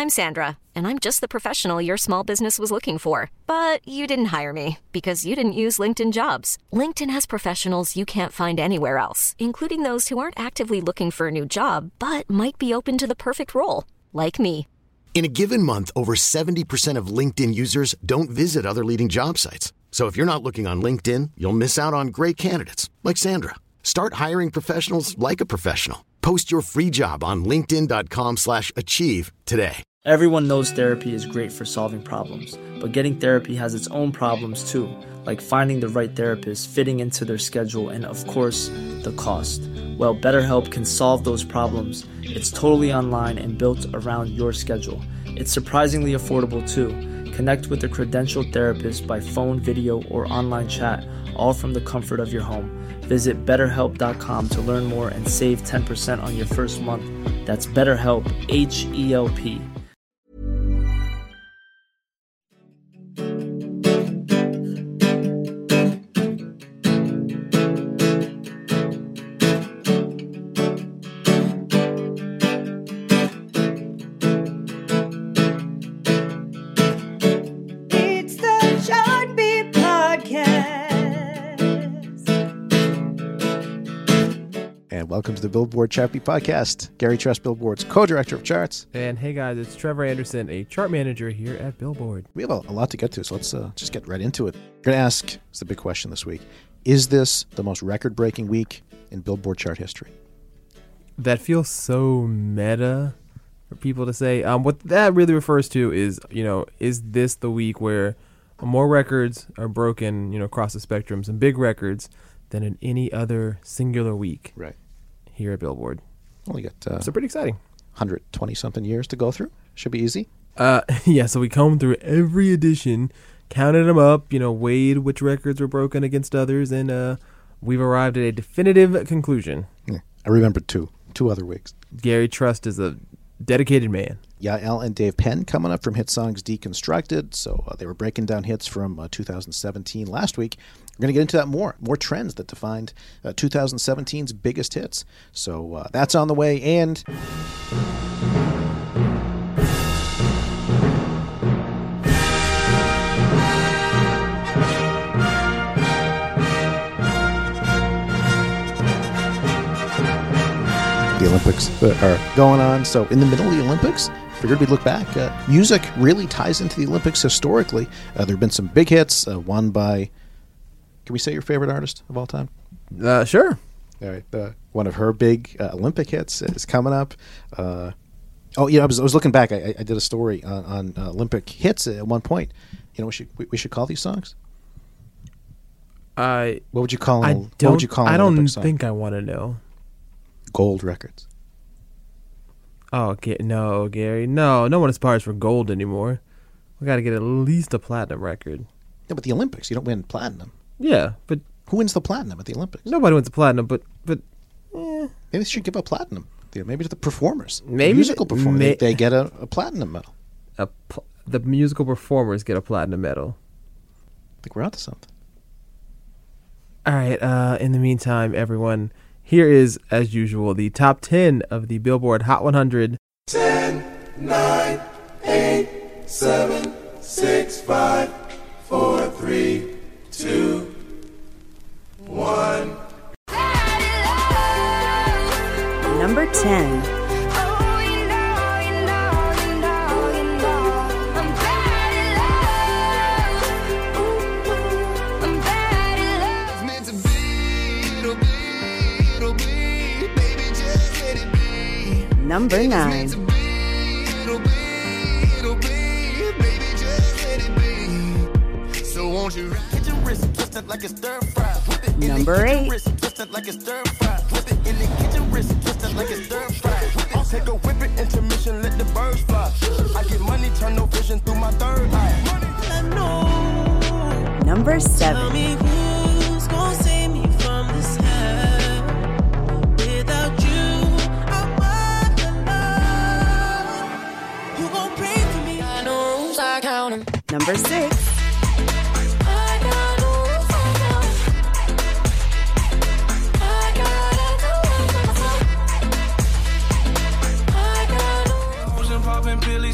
I'm Sandra, and I'm just the professional your small business was looking for. But you didn't hire me because you didn't use LinkedIn Jobs. LinkedIn has professionals you can't find anywhere else, including those who aren't actively looking for a new job, but might be open to the perfect role, like me. In a given month, over 70% of LinkedIn users don't visit other leading job sites. So if you're not looking on LinkedIn, you'll miss out on great candidates like Sandra. Start hiring professionals like a professional. Post your free job on linkedin.com/achieve today. Everyone knows therapy is great for solving problems, but getting therapy has its own problems too, like finding the right therapist, fitting into their schedule, and of course, the cost. Well, BetterHelp can solve those problems. It's totally online and built around your schedule. It's surprisingly affordable too. Connect with a credentialed therapist by phone, video, or online chat, all from the comfort of your home. Visit BetterHelp.com to learn more and save 10% on your first month. That's BetterHelp, H-E-L-P. Welcome to the Billboard Chart Beat Podcast. Gary Trust, Billboard's co-director of charts. And hey guys, it's Trevor Anderson, a chart manager here at Billboard. We have a lot to get to, so let's just get right into it. We're going to ask, it's the big question this week, is this the most record-breaking week in Billboard chart history? That feels so meta for people to say. What that really refers to is, is this the week where more records are broken, across the spectrum, some big records, than in any other singular week. Right. Here at Billboard. Well, you got so pretty exciting. 120-something years to go through. Should be easy. Yeah, so we combed through every edition, counted them up, weighed which records were broken against others, and we've arrived at a definitive conclusion. Yeah, I remember two other weeks. Gary Trust is a dedicated man. Yael and Dave Penn coming up from Hit Songs Deconstructed. So they were breaking down hits from 2017 last week. We're going to get into that more trends that defined 2017's biggest hits. So that's on the way. And the Olympics are going on. So in the middle of the Olympics, figured we'd look back. Music really ties into the Olympics historically. There have been some big hits, one by, can we say your favorite artist of all time? Sure. All right. One of her big Olympic hits is coming up. I was looking back. I did a story on Olympic hits at one point. We should call these songs? What would you call them? I don't think I want to know. Gold records. Oh, no, Gary. No one aspires for gold anymore. We got to get at least a platinum record. Yeah, but the Olympics, you don't win platinum. Yeah, but who wins the platinum at the Olympics? Nobody wins the platinum, but maybe they should give a platinum. Maybe to the performers. Maybe the musical performers. They get a platinum medal. The musical performers get a platinum medal. I think we're onto something. All right. In the meantime, everyone, here is, as usual, the top 10 of the Billboard Hot 100. 10, 9, 8, 7, 6, 5, 4, 3, 2, 1. Number 10. Number 9. Number 8. I'll take a whip it, intermission, let the birds fly. I get money, turn no vision through my third eye. Number 7. Number 6.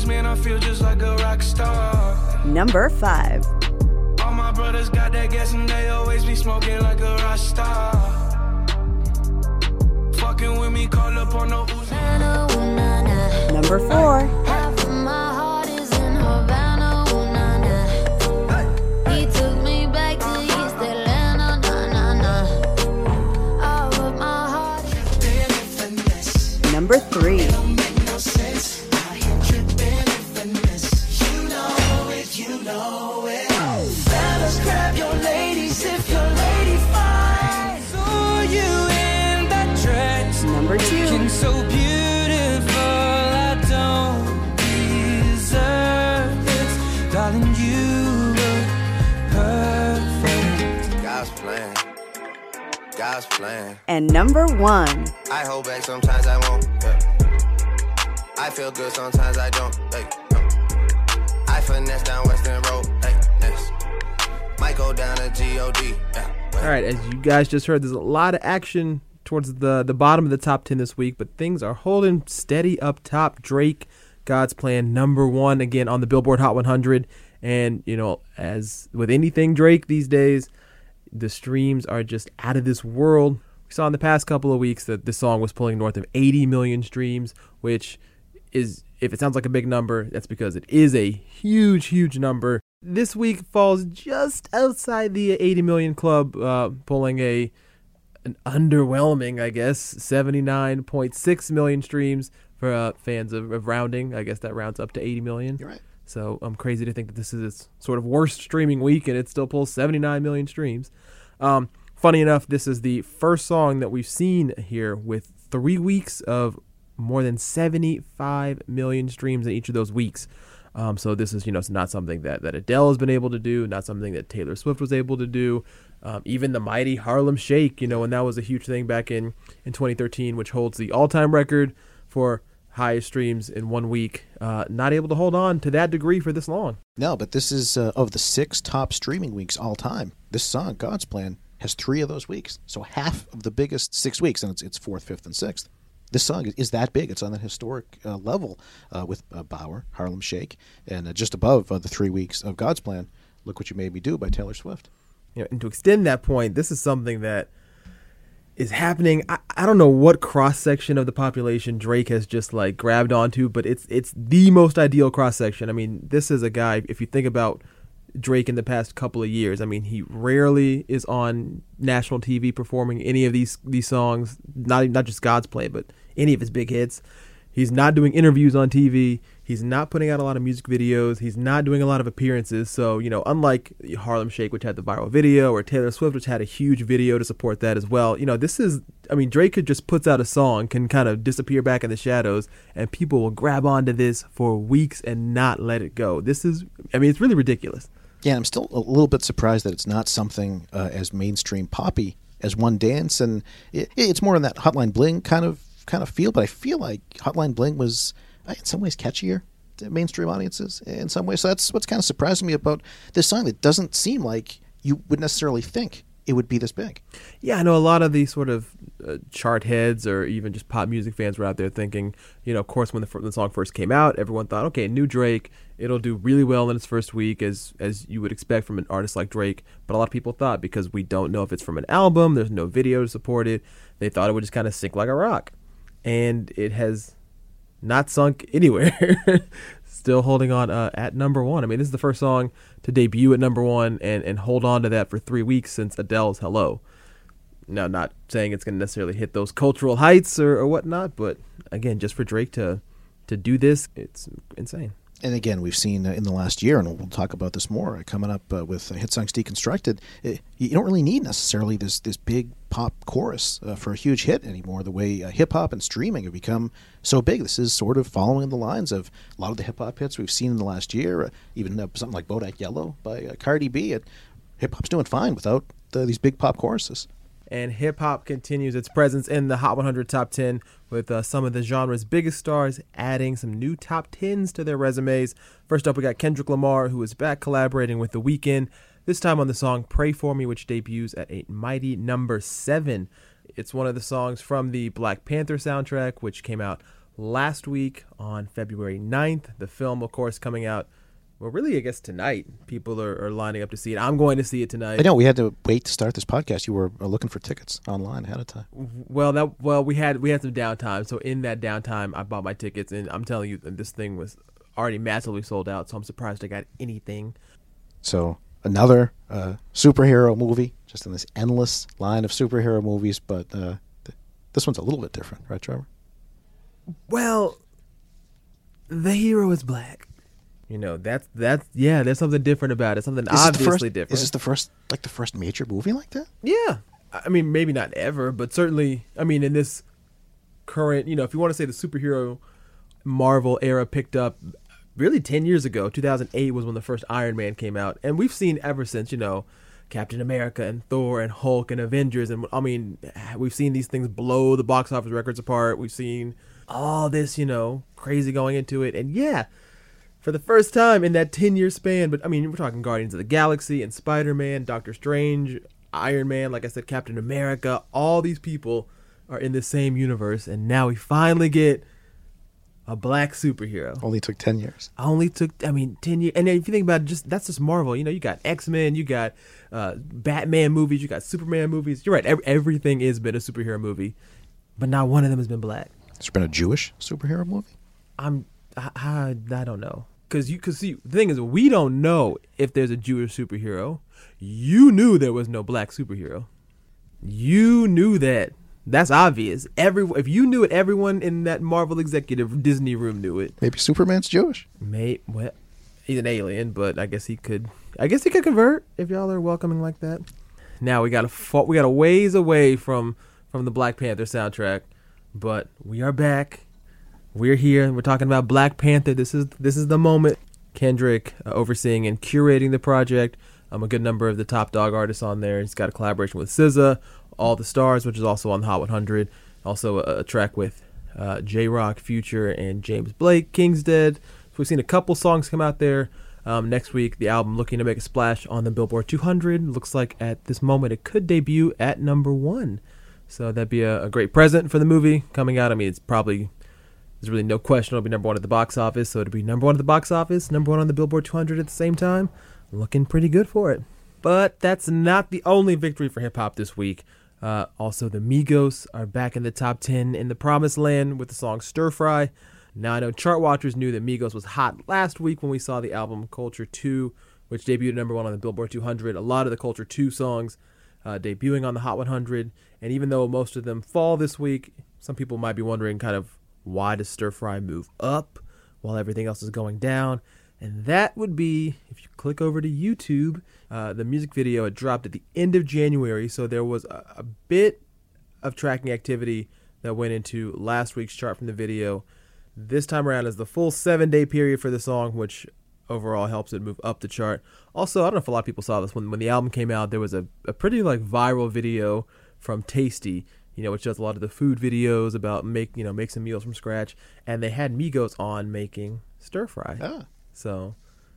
man, I feel just like a rock star. Number 5. All my brothers got that gas and they always be smoking like a rock star. Fucking with me, call up on no Uzi. Number 4. Half of my heart is in Havana, ooh, nah, nah. He took me back to East Atlanta, nah, nah, nah. All of my heart is... Number 3. Fellas, grab your ladies if your lady fine. Saw you in that dress, Number 2. looking so beautiful. I don't deserve this, darling. You look perfect. God's plan, God's plan. And number 1. I hold back sometimes I won't. Yeah. I feel good sometimes I don't. Hey, no. I finesse down Western Road. Hey, next. Might go down to G.O.D. Yeah. All right, as you guys just heard, there's a lot of action towards the bottom of the top 10 this week, but things are holding steady up top. Drake, God's Plan, number 1 again on the Billboard Hot 100. And, you know, as with anything Drake these days, the streams are just out of this world. We saw in the past couple of weeks that this song was pulling north of 80 million streams, which is, if it sounds like a big number, that's because it is a huge, huge number. This week falls just outside the 80 million club, pulling an underwhelming, I guess, 79.6 million streams for fans of rounding. I guess that rounds up to 80 million. You're right. So I'm crazy to think that this is its sort of worst streaming week and it still pulls 79 million streams. Funny enough, this is the first song that we've seen here with 3 weeks of more than 75 million streams in each of those weeks. So this is, it's not something that Adele has been able to do, not something that Taylor Swift was able to do. Even the mighty Harlem Shake, and that was a huge thing back in 2013, which holds the all-time record for highest streams in 1 week. Not able to hold on to that degree for this long. No, but this is of the 6 top streaming weeks all time. This song, God's Plan, has 3 of those weeks. So half of the biggest 6 weeks, and it's 4th, 5th, and 6th. This song is that big. It's on that historic level with Bauer, Harlem Shake, and just above the 3 weeks of God's Plan, Look What You Made Me Do by Taylor Swift. And to extend that point, this is something that is happening. I don't know what cross-section of the population Drake has just grabbed onto, but it's the most ideal cross-section. I mean, this is a guy, if you think about Drake in the past couple of years, I mean, he rarely is on national TV performing any of these songs, not just God's Plan, but any of his big hits. He's not doing interviews on TV. He's not putting out a lot of music videos. He's not doing a lot of appearances. So, unlike Harlem Shake, which had the viral video, or Taylor Swift, which had a huge video to support that as well, Drake could just puts out a song, can kind of disappear back in the shadows, and people will grab onto this for weeks and not let it go. It's really ridiculous. Yeah, I'm still a little bit surprised that it's not something as mainstream poppy as One Dance, and it's more in that Hotline Bling kind of feel. But I feel like Hotline Bling was in some ways catchier to mainstream audiences in some ways. So that's what's kind of surprising me about this song. It doesn't seem like you would necessarily think it would be this big. Yeah, I know a lot of these sort of chart heads or even just pop music fans were out there thinking, of course, when the song first came out, everyone thought, okay, new Drake, it'll do really well in its first week, as you would expect from an artist like Drake. But a lot of people thought, because we don't know if it's from an album, there's no video to support it, they thought it would just kind of sink like a rock. And it has not sunk anywhere. Still holding on at number 1. I mean, this is the first song to debut at number 1 and hold on to that for 3 weeks since Adele's Hello. Now, not saying it's going to necessarily hit those cultural heights or whatnot, but again, just for Drake to do this, it's insane. And again, we've seen in the last year, and we'll talk about this more coming up with Hit Songs Deconstructed, you don't really need necessarily this big pop chorus for a huge hit anymore, the way hip-hop and streaming have become so big. This is sort of following the lines of a lot of the hip-hop hits we've seen in the last year, even something like Bodak Yellow by Cardi B. Hip-hop's doing fine without these big pop choruses. And hip-hop continues its presence in the Hot 100 Top 10 with some of the genre's biggest stars adding some new top 10s to their resumes. First up, we got Kendrick Lamar, who is back collaborating with The Weeknd, this time on the song Pray For Me, which debuts at a mighty number 7. It's one of the songs from the Black Panther soundtrack, which came out last week on February 9th. The film, of course, coming out, well, really, I guess tonight. People are lining up to see it. I'm going to see it tonight. I know we had to wait to start this podcast. You were looking for tickets online ahead of time. Well, we had some downtime. So in that downtime, I bought my tickets, and I'm telling you, this thing was already massively sold out. So I'm surprised I got anything. So another superhero movie, just in this endless line of superhero movies, but this one's a little bit different, right, Trevor? Well, the hero is black. You know, that's there's something different about it. Something obviously different. Is this the first major movie like that? Yeah. I mean, maybe not ever, but certainly, I mean, in this current, if you want to say the superhero Marvel era picked up really 10 years ago, 2008 was when the first Iron Man came out. And we've seen ever since, Captain America and Thor and Hulk and Avengers. And I mean, we've seen these things blow the box office records apart. We've seen all this, crazy going into it. And yeah, for the first time in that 10-year span, but I mean, we're talking Guardians of the Galaxy and Spider-Man, Doctor Strange, Iron Man, like I said, Captain America, all these people are in the same universe, and now we finally get a black superhero. Only took 10 years. 10 years. And then if you think about it, that's just Marvel. You got X-Men, you got Batman movies, you got Superman movies. You're right, everything has been a superhero movie, but not one of them has been black. Has there been a Jewish superhero movie? I don't know. Because see, the thing is, we don't know if there's a Jewish superhero. You knew there was no black superhero. You knew that. That's obvious. If you knew it, everyone in that Marvel executive Disney room knew it. Maybe Superman's Jewish. Well, he's an alien, but I guess he could convert if y'all are welcoming like that. Now we got a ways away from the Black Panther soundtrack, but we are back. We're here, and we're talking about Black Panther. This is the moment. Kendrick overseeing and curating the project. A good number of the top dog artists on there. He's got a collaboration with SZA, All the Stars, which is also on the Hot 100. Also a track with J-Rock, Future, and James Blake, King's Dead. So we've seen a couple songs come out there. Next week, the album looking to make a splash on the Billboard 200. Looks like at this moment it could debut at number 1. So that'd be a great present for the movie coming out. I mean, there's really no question it'll be number 1 at the box office. So it'll be number 1 at the box office, number 1 on the Billboard 200 at the same time. Looking pretty good for it. But that's not the only victory for hip-hop this week. Also, the Migos are back in the top 10 in the Promised Land with the song Stir Fry. Now, I know chart watchers knew that Migos was hot last week when we saw the album Culture 2, which debuted number 1 on the Billboard 200. A lot of the Culture 2 songs debuting on the Hot 100. And even though most of them fall this week, some people might be wondering kind of why does Stir Fry move up while everything else is going down? And that would be, if you click over to YouTube, the music video, it dropped at the end of January. So there was a bit of tracking activity that went into last week's chart from the video. This time around is the full 7-day period for the song, which overall helps it move up the chart. Also, I don't know if a lot of people saw this. When the album came out, there was a pretty viral video from Tasty, which does a lot of the food videos about make some meals from scratch. And they had Migos on making Stir Fry. Ah. So,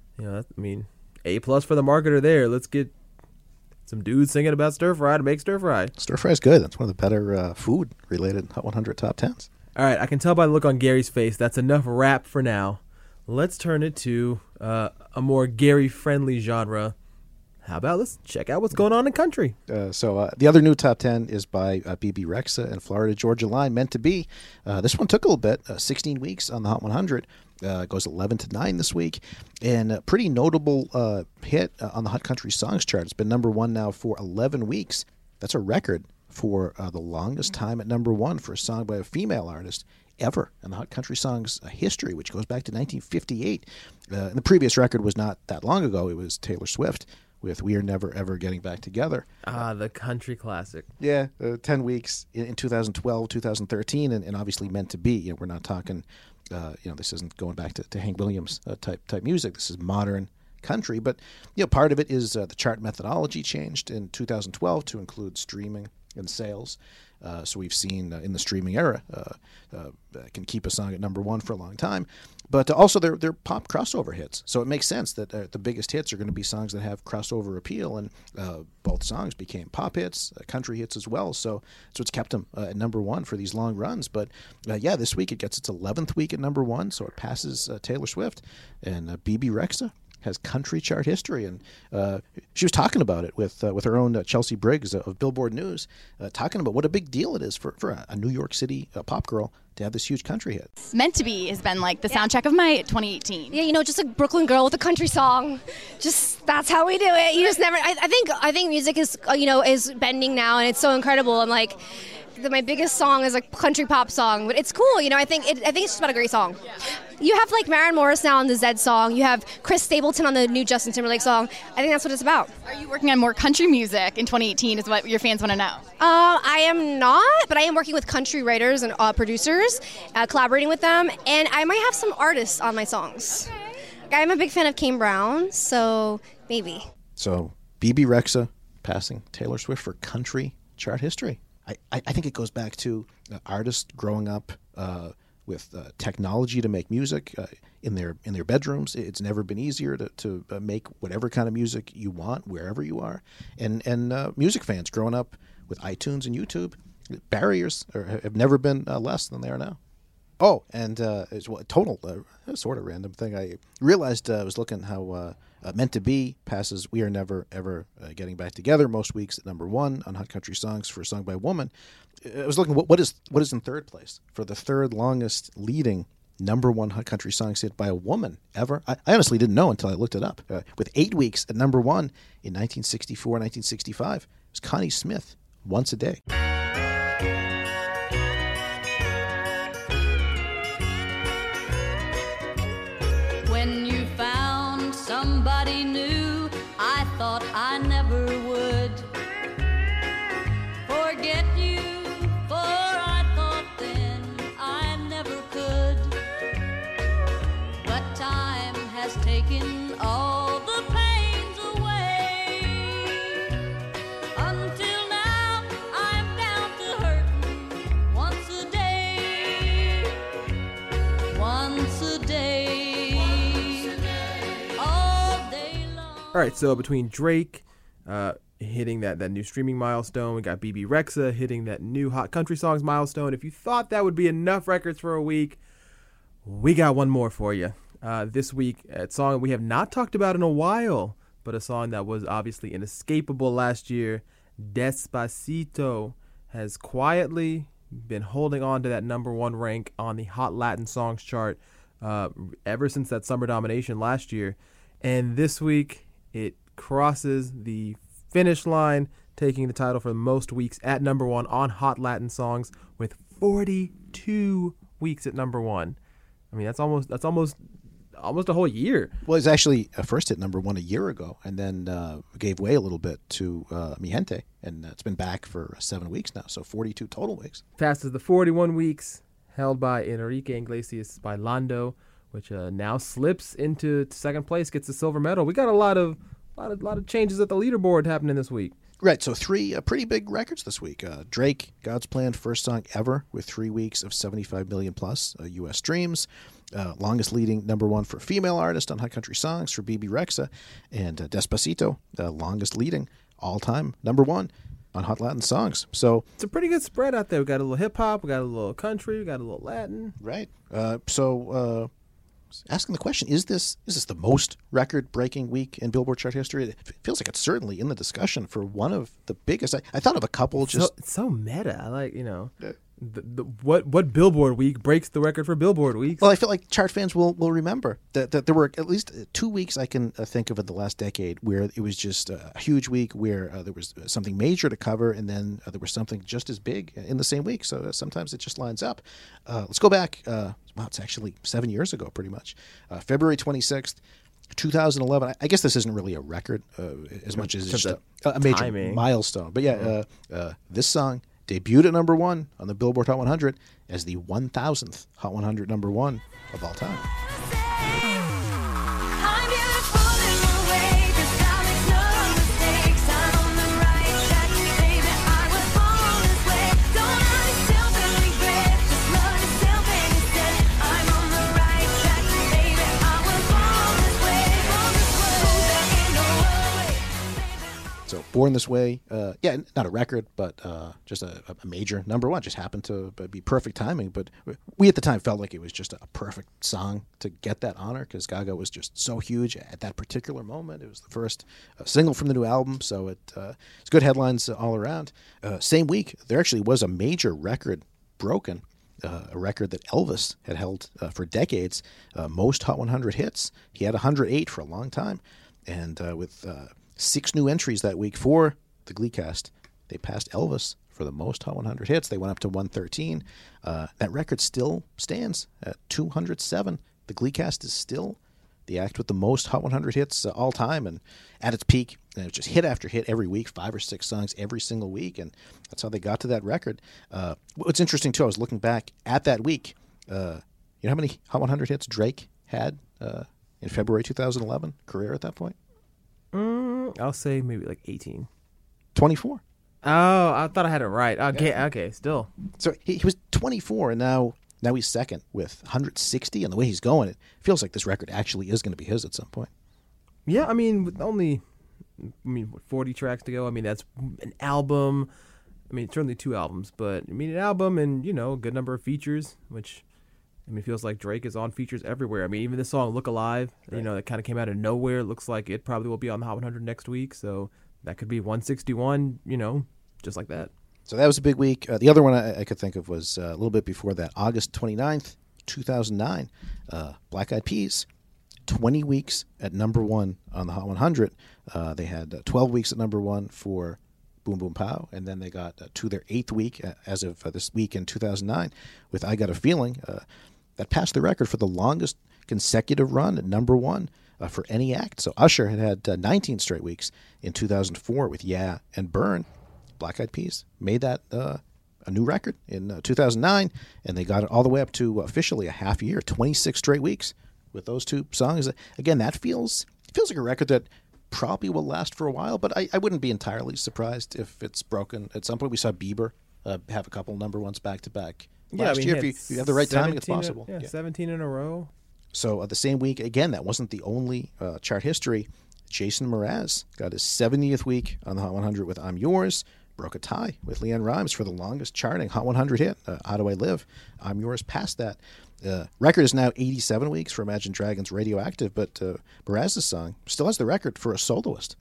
A+ for the marketer there. Let's get some dudes singing about stir fry to make stir fry. Stir fry is good. That's one of the better food-related Hot 100 top 10s. All right, I can tell by the look on Gary's face that's enough rap for now. Let's turn it to a more Gary-friendly genre. How about let's check out what's going on in country. So the other new top 10 is by BB Rexa and Florida Georgia Line, Meant to Be. This one took a little bit, 16 weeks on the Hot 100. Goes 11 to 9 this week. And a pretty notable hit on the Hot Country Songs chart. It's been number 1 now for 11 weeks. That's a record for the longest time at number 1 for a song by a female artist ever in the Hot Country Songs history, which goes back to 1958. And the previous record was not that long ago. It was Taylor Swift with We Are Never Ever Getting Back Together. The country classic. Yeah, 10 weeks in 2012, 2013, and obviously Meant to Be. We're not talking, this isn't going back to Hank Williams type music. This is modern country. But, part of it is the chart methodology changed in 2012 to include streaming and sales. So we've seen in the streaming era can keep a song at number one for a long time. But also they're pop crossover hits. So it makes sense that the biggest hits are going to be songs that have crossover appeal. And both songs became pop hits, country hits as well. So that's what's kept them at number one for these long runs. But this week it gets its 11th week at number one. So it passes Taylor Swift. And Bebe Rexha has country chart history, and she was talking about it with her own Chelsea Briggs of Billboard News, talking about what a big deal it is for a New York City pop girl to have this huge country hit. Meant to Be has been like the soundtrack of my 2018. Yeah, just a Brooklyn girl with a country song. Just that's how we do it. You just never. I think music is is bending now, and it's so incredible. I'm like, my biggest song is a country pop song, but it's cool. I think it's just about a great song. You have like Maren Morris now on the Zed song. You have Chris Stapleton on the new Justin Timberlake song. I think that's what it's about. Are you working on more country music in 2018 is what your fans want to know? I am not, but I am working with country writers and producers, collaborating with them, and I might have some artists on my songs. I'm a big fan of Kane Brown, so maybe. So Bebe Rexha passing Taylor Swift for country chart history. I think it goes back to artists growing up with technology to make music in their bedrooms. It's never been easier to make whatever kind of music you want wherever you are. And music fans growing up with iTunes and YouTube, barriers have never been less than they are now. Oh, and it's a total sort of random thing. I realized I was looking how Meant to Be passes We Are Never Ever Getting Back Together most weeks at number one on Hot Country Songs for a Song by a Woman. I was looking what is in third place for the third longest leading number one Hot Country Songs hit by a woman ever. I honestly didn't know until I looked it up. With 8 weeks at number one in 1964, 1965, it was Connie Smith, Once a Day. When you found somebody new, I thought I never would forget you, for I thought then I never could. But time has taken all the pains away. Until now, I'm down to hurting once a day. Once a day. All right, so between Drake hitting that new streaming milestone, we got Bebe Rexha hitting that new Hot Country Songs milestone. If you thought that would be enough records for a week, we got one more for you. This week, a song we have not talked about in a while, but a song that was obviously inescapable last year. Despacito has quietly been holding on to that number one rank on the Hot Latin Songs chart ever since that summer domination last year. And this week, it crosses the finish line, taking the title for most weeks at number one on Hot Latin Songs with 42 weeks at number one. I mean, that's almost a whole year. Well, it's actually first hit number one a year ago, and then gave way a little bit to Mi Gente, and it's been back for 7 weeks now, so 42 total weeks. Passes the 41 weeks held by Enrique Iglesias by Lando, which now slips into second place, gets the silver medal. We got a lot of changes at the leaderboard happening this week. Right, so three pretty big records this week. Drake, God's Plan, first song ever with 3 weeks of 75 million plus U.S. streams. Longest leading number one for female artist on Hot Country Songs for Bebe Rexha. And Despacito, longest leading all-time number one on Hot Latin Songs. So it's a pretty good spread out there. We got a little hip-hop, we got a little country, we got a little Latin. Right. Asking the question, is this the most record-breaking week in Billboard chart history? It feels like it's certainly in the discussion for one of the biggest. I thought of a couple. It's so meta. I like, what Billboard week breaks the record for Billboard weeks? Well, I feel like chart fans will remember that there were at least 2 weeks I can think of in the last decade where it was just a huge week where there was something major to cover, and then there was something just as big in the same week. So sometimes it just lines up. Let's go back. It's actually 7 years ago, pretty much. February 26th, 2011. I guess this isn't really a record as much as it's just a major milestone. But yeah, this song debuted at number one on the Billboard Hot 100 as the 1,000th Hot 100 number one of all time. Don't Born This Way, not a record, but just a major number one. Just happened to be perfect timing. But we at the time felt like it was just a perfect song to get that honor because Gaga was just so huge at that particular moment. It was the first single from the new album, so it's good headlines all around. Same week, there actually was a major record broken. A record that Elvis had held for decades, most Hot 100 hits. He had 108 for a long time. And with 6 new entries that week for the Glee cast, they passed Elvis for the most Hot 100 hits. They went up to 113. That record still stands at 207. The Glee cast is still the act with the most Hot 100 hits all time, and at its peak, it was just hit after hit every week, 5 or 6 songs every single week, and that's how they got to that record. What's interesting, too, I was looking back at that week. You know how many Hot 100 hits Drake had in February 2011, career at that point? I'll say maybe like 18. 24. Oh, I thought I had it right. Okay, still. So he was 24, and now he's second with 160, and the way he's going, it feels like this record actually is going to be his at some point. Yeah, I mean, with only 40 tracks to go. I mean, that's an album. I mean, certainly 2 albums, but I mean, an album and, a good number of features, which, I mean, it feels like Drake is on features everywhere. I mean, even the song Look Alive, right. That kind of came out of nowhere. It looks like it probably will be on the Hot 100 next week, so that could be 161, just like that. So that was a big week. The other one I could think of was a little bit before that, August 29th, 2009. Black Eyed Peas, 20 weeks at number 1 on the Hot 100. They had 12 weeks at number 1 for Boom Boom Pow, and then they got to their 8th week as of this week in 2009 with I Got a Feeling. That passed the record for the longest consecutive run at number 1 for any act. So Usher had 19 straight weeks in 2004 with Yeah and Burn. Black Eyed Peas made that a new record in 2009, and they got it all the way up to officially a half year, 26 straight weeks with those 2 songs. Again, that feels like a record that probably will last for a while, but I wouldn't be entirely surprised if it's broken. At some point, we saw Bieber have a couple number ones back-to-back last year. If you have the right timing, it's possible. 17 in a row. So the same week, again, that wasn't the only chart history. Jason Mraz got his 70th week on the Hot 100 with I'm Yours. Broke a tie with LeAnn Rimes for the longest charting Hot 100 hit, How Do I Live? I'm Yours passed that. Record is now 87 weeks for Imagine Dragons' Radioactive, but Mraz's song still has the record for a soloist.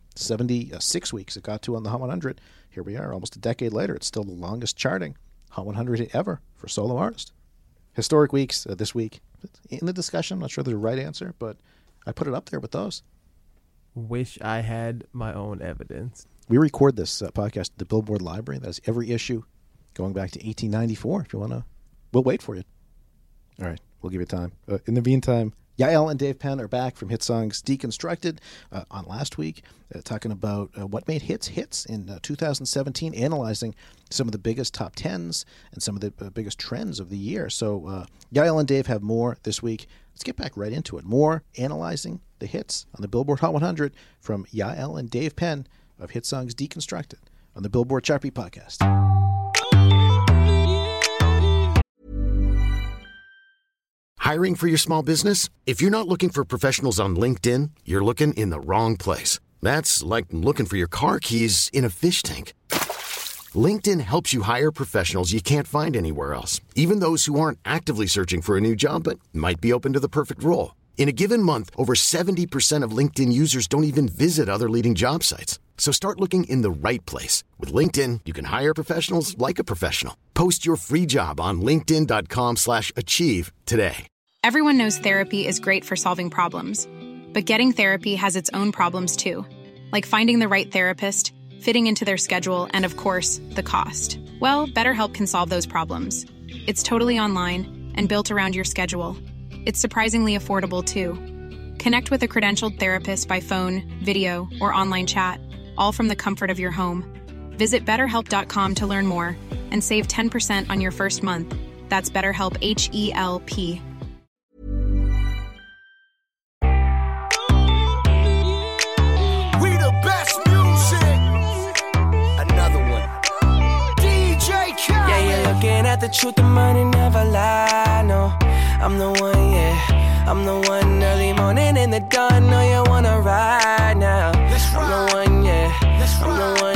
76 weeks it got to on the Hot 100. Here we are, almost a decade later. It's still the longest charting Hot 100 hit ever for a solo artist. Historic weeks this week. In the discussion, I'm not sure there's a right answer, but I put it up there with those. Wish I had my own evidence. We record this podcast at the Billboard Library. That is every issue going back to 1894. If you want to, we'll wait for you. All right, we'll give you time. In the meantime, Yael and Dave Penn are back from Hit Songs Deconstructed on last week, talking about what made hits in 2017, analyzing some of the biggest top 10s and some of the biggest trends of the year. So Yael and Dave have more this week. Let's get back right into it. More analyzing the hits on the Billboard Hot 100 from Yael and Dave Penn of Hit Songs Deconstructed on the Billboard Chart Beat Podcast. Hiring for your small business? If you're not looking for professionals on LinkedIn, you're looking in the wrong place. That's like looking for your car keys in a fish tank. LinkedIn helps you hire professionals you can't find anywhere else, even those who aren't actively searching for a new job but might be open to the perfect role. In a given month, over 70% of LinkedIn users don't even visit other leading job sites. So start looking in the right place. With LinkedIn, you can hire professionals like a professional. Post your free job on linkedin.com/achieve today. Everyone knows therapy is great for solving problems. But getting therapy has its own problems too. Like finding the right therapist, fitting into their schedule, and of course, the cost. Well, BetterHelp can solve those problems. It's totally online and built around your schedule. It's surprisingly affordable, too. Connect with a credentialed therapist by phone, video, or online chat, all from the comfort of your home. Visit BetterHelp.com to learn more and save 10% on your first month. That's BetterHelp, H-E-L-P. We the best music. Another one. DJ Khaled. Yeah, you're looking at the truth, the money never lie, no. I'm the one, yeah. I'm the one early morning in the dawn. Know you wanna ride now. I'm the one, yeah. I'm the one.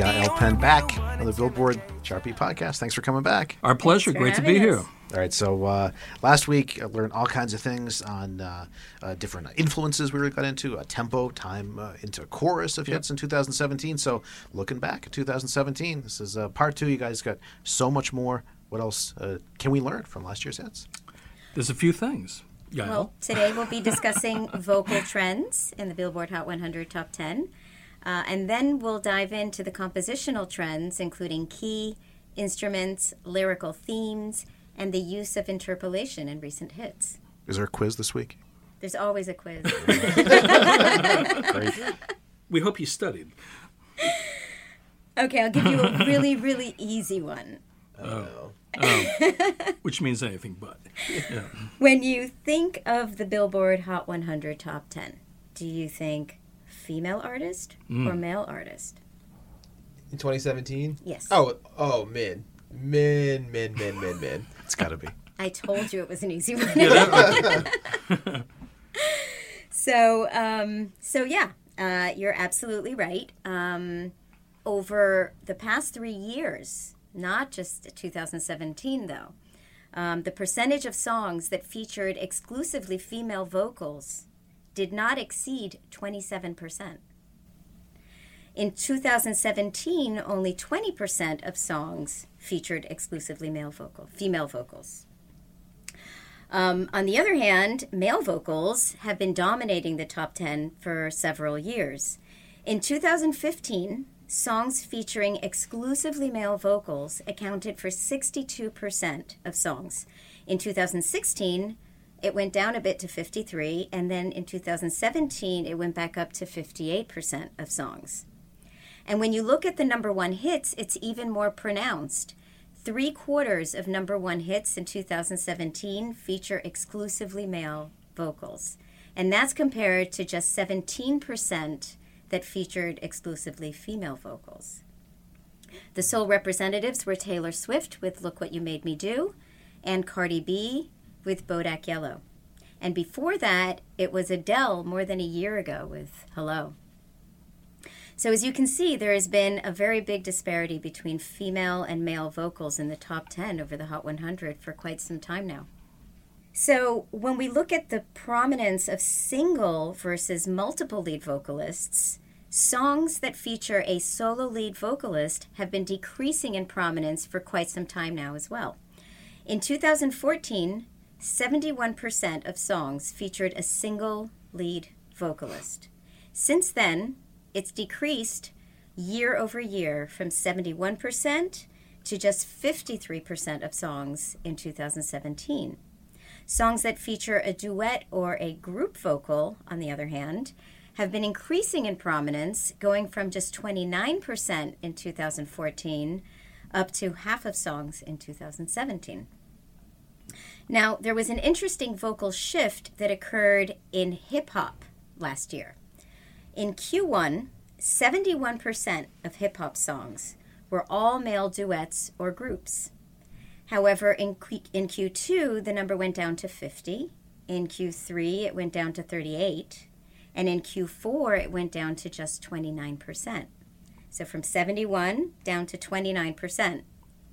Yael Penn back on the Billboard Chart Beat podcast. Thanks for coming back. Our pleasure. Great to be here. All right, so last week I learned all kinds of things on different influences we really got into, tempo, time, into chorus of hits in 2017. So looking back at 2017, this is part 2. You guys got so much more. What else can we learn from last year's hits? There's a few things. Yael? Well, today we'll be discussing vocal trends in the Billboard Hot 100 Top 10. And then we'll dive into the compositional trends, including key, instruments, lyrical themes, and the use of interpolation in recent hits. Is there a quiz this week? There's always a quiz. Great. We hope you studied. Okay, I'll give you a really, really easy one. Which means anything but. Yeah. When you think of the Billboard Hot 100 Top 10, do you think female artist or male artist? In 2017? Yes. Oh, men. Men. It's got to be. I told you it was an easy one. So yeah, you're absolutely right. Over the past 3 years, not just 2017 though, the percentage of songs that featured exclusively female vocals did not exceed 27%. In 2017, only 20% of songs featured exclusively female vocals. On the other hand, male vocals have been dominating the top 10 for several years. In 2015, songs featuring exclusively male vocals accounted for 62% of songs. In 2016, it went down a bit to 53%, and then in 2017, it went back up to 58% of songs. And when you look at the number one hits, it's even more pronounced. 3/4 of number one hits in 2017 feature exclusively male vocals. And that's compared to just 17% that featured exclusively female vocals. The sole representatives were Taylor Swift with Look What You Made Me Do and Cardi B with Bodak Yellow. And before that, it was Adele more than a year ago with Hello. So as you can see, there has been a very big disparity between female and male vocals in the top 10 over the Hot 100 for quite some time now. So when we look at the prominence of single versus multiple lead vocalists, songs that feature a solo lead vocalist have been decreasing in prominence for quite some time now as well. In 2014, 71% of songs featured a single lead vocalist. Since then, it's decreased year over year from 71% to just 53% of songs in 2017. Songs that feature a duet or a group vocal, on the other hand, have been increasing in prominence, going from just 29% in 2014 up to half of songs in 2017. Now, there was an interesting vocal shift that occurred in hip-hop last year. In Q1, 71% of hip-hop songs were all male duets or groups. However, in Q2, the number went down to 50. In Q3, it went down to 38. And in Q4, it went down to just 29%. So from 71 down to 29%,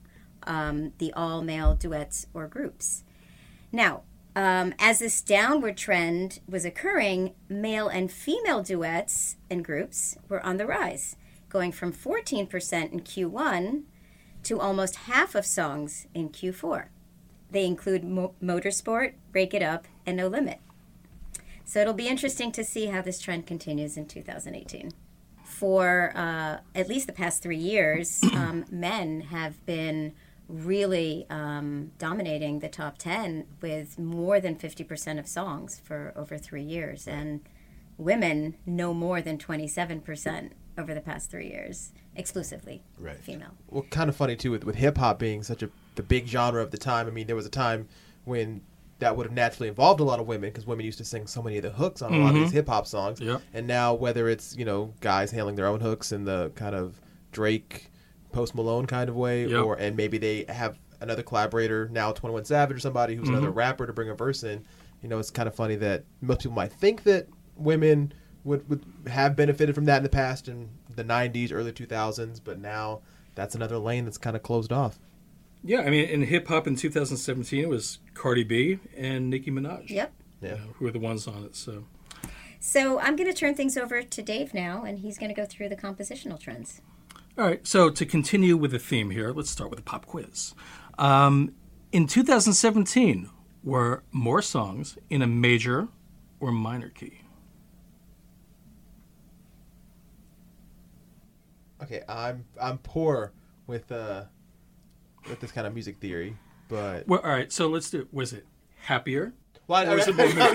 the all-male duets or groups. Now, as this downward trend was occurring, male and female duets and groups were on the rise, going from 14% in Q1 to almost half of songs in Q4. They include Motorsport, Break It Up, and No Limit. So it'll be interesting to see how this trend continues in 2018. For at least the past 3 years, men have been really dominating the top 10 with more than 50% of songs for over 3 years. And women no more than 27% over the past 3 years, exclusively female. Well, kind of funny, too, with hip-hop being such the big genre of the time. I mean, there was a time when that would have naturally involved a lot of women because women used to sing so many of the hooks on a lot of these hip-hop songs. Yep. And now whether it's, guys handling their own hooks in the kind of Drake, Post Malone kind of way, and maybe they have another collaborator, now 21 Savage or somebody who's another rapper to bring a verse in. It's kind of funny that most people might think that women would have benefited from that in the past in the 90s, early 2000s, but now that's another lane that's kind of closed off. Yeah, I mean, in hip-hop in 2017, it was Cardi B and Nicki Minaj. Yep. Yeah. Who were the ones on it, so... So I'm going to turn things over to Dave now, and he's going to go through the compositional trends. All right, so to continue with the theme here, let's start with a pop quiz. In 2017, were more songs in a major or minor key? Okay, I'm poor with this kind of music theory, but... Well, all right, so let's do it. Was it happier? Well, or was it more moody?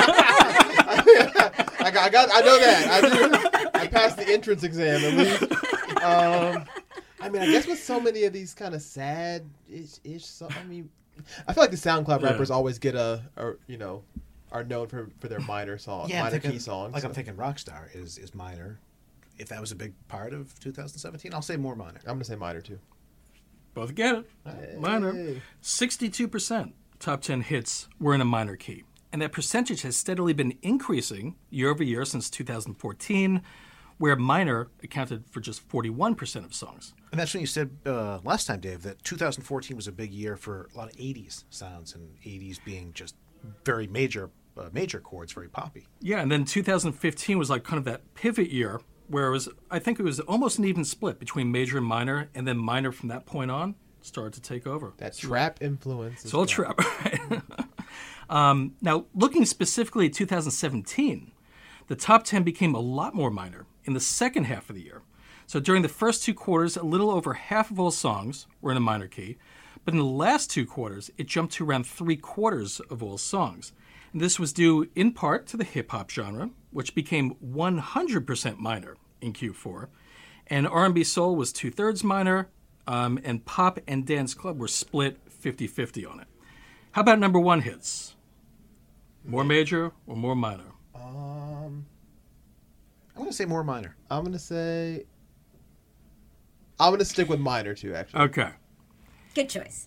I know that. I passed the entrance exam at least. I mean, I guess with so many of these kind of sad-ish songs, I mean, I feel like the SoundCloud rappers always get are known for their minor songs, minor key songs. Like I'm thinking Rockstar is minor. If that was a big part of 2017, I'll say more minor. I'm going to say minor too. Both get it. Hey. Minor. 62% top 10 hits were in a minor key. And that percentage has steadily been increasing year over year since 2014, where minor accounted for just 41% of songs. And that's when you said last time, Dave, that 2014 was a big year for a lot of 80s sounds, and 80s being just very major chords, very poppy. Yeah, and then 2015 was like kind of that pivot year, where I think it was almost an even split between major and minor, and then minor from that point on started to take over. That trap influence. It's all trap, right? Now, looking specifically at 2017, the top 10 became a lot more minor in the second half of the year. So during the first 2 quarters, a little over half of all songs were in a minor key. But in the last 2 quarters, it jumped to around 3/4 of all songs. And this was due in part to the hip-hop genre, which became 100% minor in Q4. And R&B soul was 2/3 minor, and pop and dance club were split 50-50 on it. How about number 1 hits? More major or more minor? I'm going to say more minor. I'm going to stick with minor too, actually. Okay. Good choice.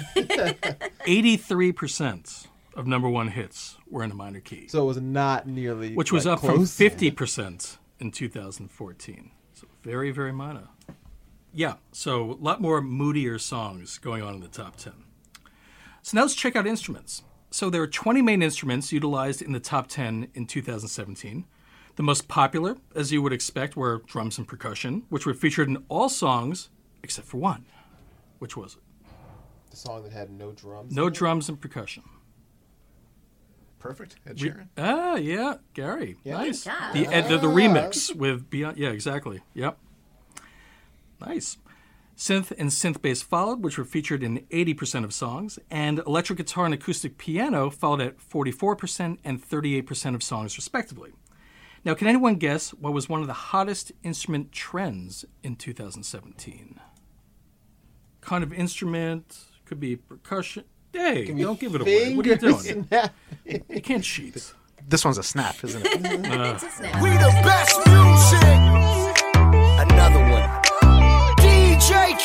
83% of number 1 hits were in a minor key. So it was not nearly which was up close. from 50% in 2014. So very, very minor. Yeah, so a lot more moodier songs going on in the top 10. So now let's check out instruments. So there are 20 main instruments utilized in the top 10 in 2017. The most popular, as you would expect, were drums and percussion, which were featured in all songs except for one. Which was it? The song that had no drums? No drums and percussion. Perfect. Ed Sheeran. Yeah, Gary. Yeah. Nice. Good job. The remix with Beyond. Yeah, exactly. Yep. Nice. Synth and synth bass followed, which were featured in 80% of songs, and electric guitar and acoustic piano followed at 44% and 38% of songs, respectively. Now, can anyone guess what was one of the hottest instrument trends in 2017? Kind of instrument, could be percussion. Hey, don't give it away. What are you doing? You can't cheat. This one's a snap, isn't it? It's a snap. We the best music. Another one. DJ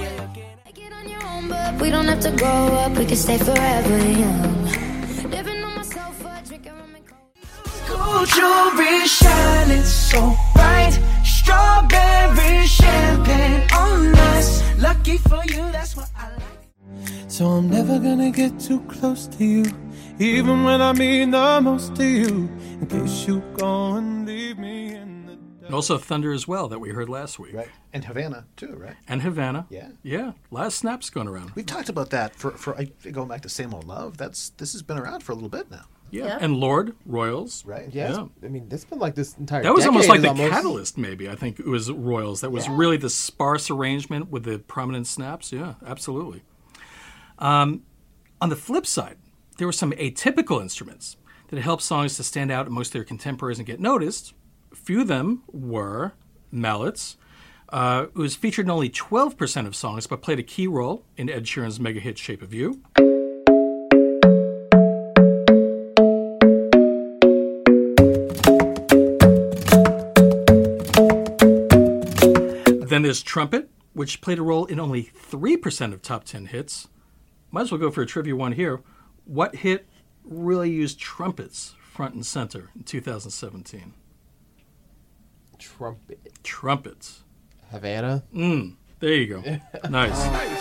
But we don't have to grow up, we can stay forever young. Living on my sofa, drinking rum and coke. Gold jewelry shining so bright. Strawberry champagne on us. Lucky for you, that's what I like. So I'm never gonna get too close to you, even when I mean the most to you, in case you go and leave me in the dark. And also Thunder as well, that we heard last week. Right. And Havana, too, right? And Havana. Yeah. Yeah. A lot of snaps going around. We've talked about that for going back to Same Old Love. This has been around for a little bit now. Yeah. And Lord, Royals. Right. Yeah. I mean, it's been like this entire That was almost decade like the catalyst, maybe. I think it was Royals. That was really the sparse arrangement with the prominent snaps. Yeah, absolutely. On the flip side, there were some atypical instruments that helped songs to stand out amongst their contemporaries and get noticed. A few of them were mallets. It was featured in only 12% of songs, but played a key role in Ed Sheeran's mega hit Shape of You. Then there's trumpet, which played a role in only 3% of top 10 hits. Might as well go for a trivia one here. What hit really used trumpets front and center in 2017? Trumpet. Havana. There you go. Nice.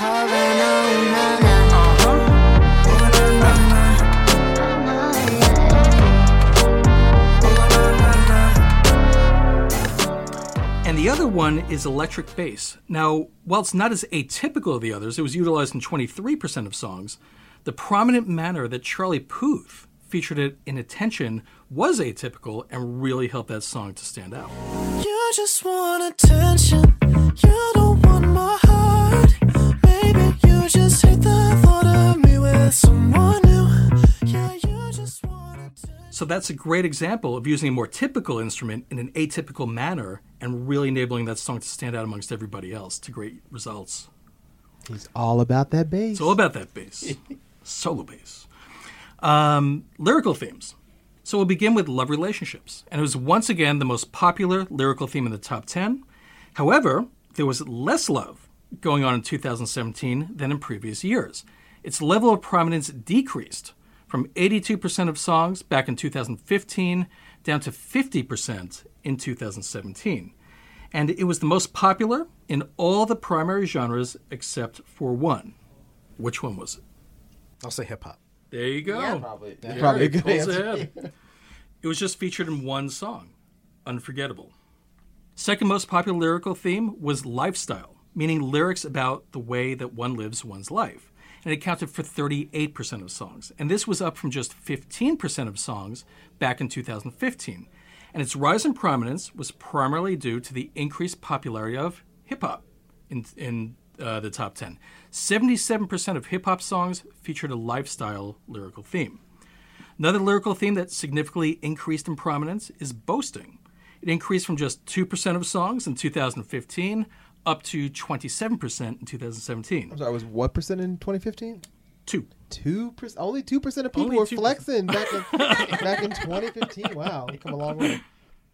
And the other one is electric bass. Now, while it's not as atypical of the others, it was utilized in 23% of songs, the prominent manner that Charlie Puth featured it in Attention was atypical and really helped that song to stand out. You just want attention. You don't want my heart. Maybe you just hate the thought of me with someone new. Yeah, you just want attention. So that's a great example of using a more typical instrument in an atypical manner and really enabling that song to stand out amongst everybody else to great results. He's all about that bass. It's all about that bass. Solo bass. Lyrical themes. So we'll begin with love relationships. And it was once again the most popular lyrical theme in the top 10. However, there was less love going on in 2017 than in previous years. Its level of prominence decreased from 82% of songs back in 2015 down to 50% in 2017. And it was the most popular in all the primary genres except for one. Which one was it? I'll say hip-hop. There you go. Yeah, probably. That's There probably a it good pulls answer. ahead. It was just featured in one song, Unforgettable. Second most popular lyrical theme was lifestyle, meaning lyrics about the way that one lives one's life. And it accounted for 38% of songs. And this was up from just 15% of songs back in 2015. And its rise in prominence was primarily due to the increased popularity of hip-hop in the top 10. 77% of hip-hop songs featured a lifestyle lyrical theme. Another lyrical theme that significantly increased in prominence is boasting. It increased from just 2% of songs in 2015 up to 27% in 2017. I'm sorry, it was what percent in 2015? 2%. Only 2% of people Only were 2%. flexing back in 2015. Wow, we've come a long way.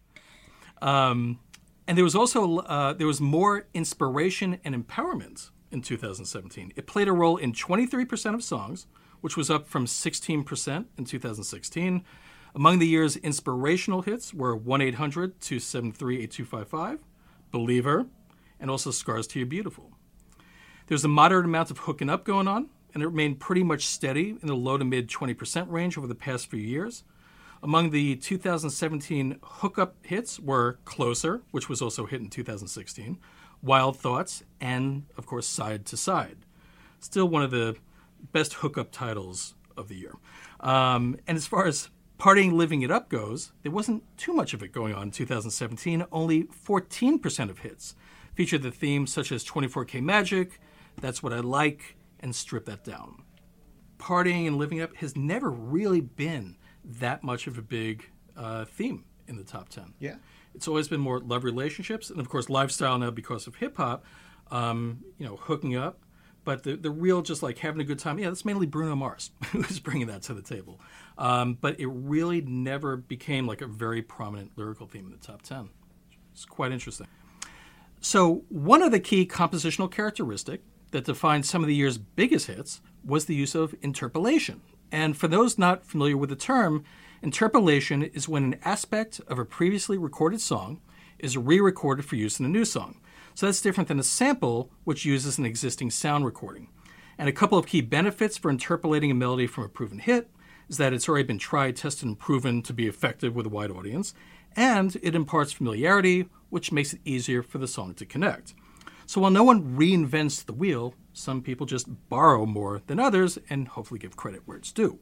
And there was also there was more inspiration and empowerment in 2017. It played a role in 23% of songs, which was up from 16% in 2016. Among the year's inspirational hits were 1-800-273-8255, Believer, and also Scars to You Beautiful. There's a moderate amount of hooking up going on, and it remained pretty much steady in the low to mid 20% range over the past few years. Among the 2017 hookup hits were Closer, which was also a hit in 2016, Wild Thoughts, and, of course, Side to Side. Still one of the best hookup titles of the year. And as far as Partying Living It Up goes, there wasn't too much of it going on in 2017. Only 14% of hits featured the themes such as 24K Magic, That's What I Like, and Strip That Down. Partying and Living It Up has never really been that much of a big theme in the top 10. Yeah. It's always been more love relationships, and of course lifestyle now because of hip-hop, hooking up. But the real just like having a good time, yeah, that's mainly Bruno Mars who's bringing that to the table. But it really never became like a very prominent lyrical theme in the top 10. It's quite interesting. So one of the key compositional characteristics that defined some of the year's biggest hits was the use of interpolation. And for those not familiar with the term, interpolation is when an aspect of a previously recorded song is re-recorded for use in a new song. So that's different than a sample, which uses an existing sound recording. And a couple of key benefits for interpolating a melody from a proven hit is that it's already been tried, tested, and proven to be effective with a wide audience, and it imparts familiarity, which makes it easier for the song to connect. So while no one reinvents the wheel, some people just borrow more than others and hopefully give credit where it's due.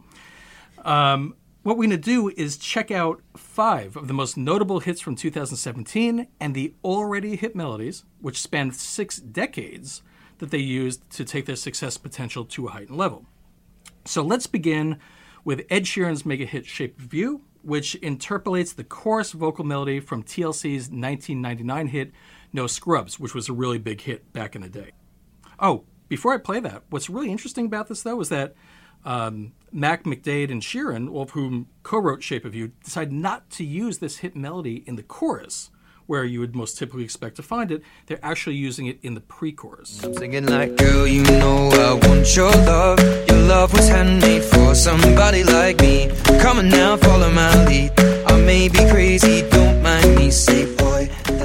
What we're going to do is check out 5 of the most notable hits from 2017 and the already hit melodies, which spanned 6 decades, that they used to take their success potential to a heightened level. So let's begin with Ed Sheeran's mega hit Shape of You, which interpolates the chorus vocal melody from TLC's 1999 hit No Scrubs, which was a really big hit back in the day. Oh, before I play that, what's really interesting about this, though, is that Mac, McDade, and Sheeran, all of whom co-wrote Shape of You, decided not to use this hit melody in the chorus, where you would most typically expect to find it. They're actually using it in the pre-chorus. I'm singing like, girl, you know I want your love. Your love was handmade for somebody like me. Come on now, follow my lead. I may be crazy, don't mind me. Say, boy,